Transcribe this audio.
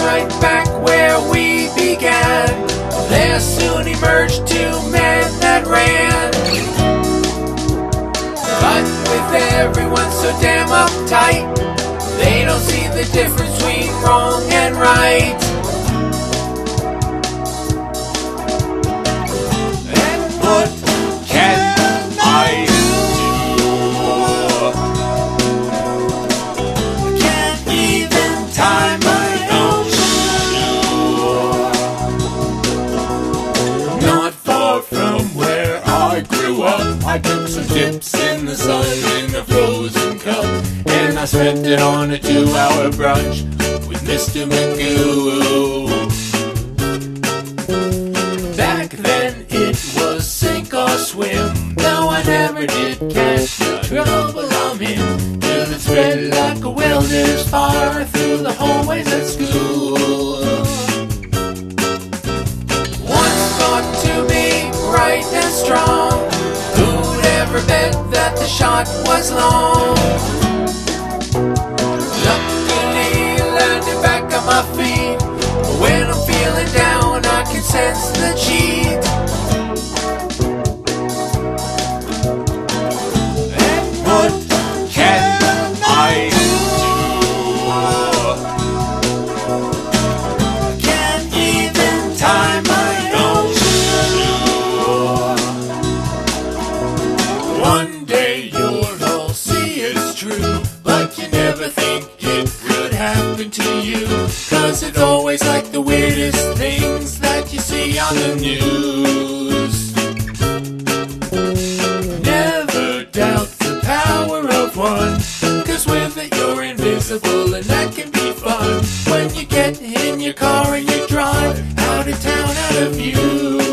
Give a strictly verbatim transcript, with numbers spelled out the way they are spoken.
right back where we began. There soon emerged two men that ran. But with everyone so damn uptight, they don't see the difference between wrong and right. And what can I do? I can't even tie my own shoe. Not far from where I grew up, I took some dips in the sun in a frozen cup, and I spent it on a two-hour brunch with Mister Magoo. Back then it was sink or swim, though I never did catch the trouble I'm in, till it spread like a wilderness fire through the hallways at school. Once thought to me, bright and strong, who'd ever bet that the shot was long? Luckily landed back on my feet. When I'm feeling down, I can sense the cheat. And what can I do? I can't even tie my own shoe. One day you'll all see it's true, but you never think it would happen to you, 'cause it's always like the weirdest things that you see on the news. Never doubt the power of one, 'cause with it you're invisible, and that can be fun when you get in your car and you drive out of town, out of view.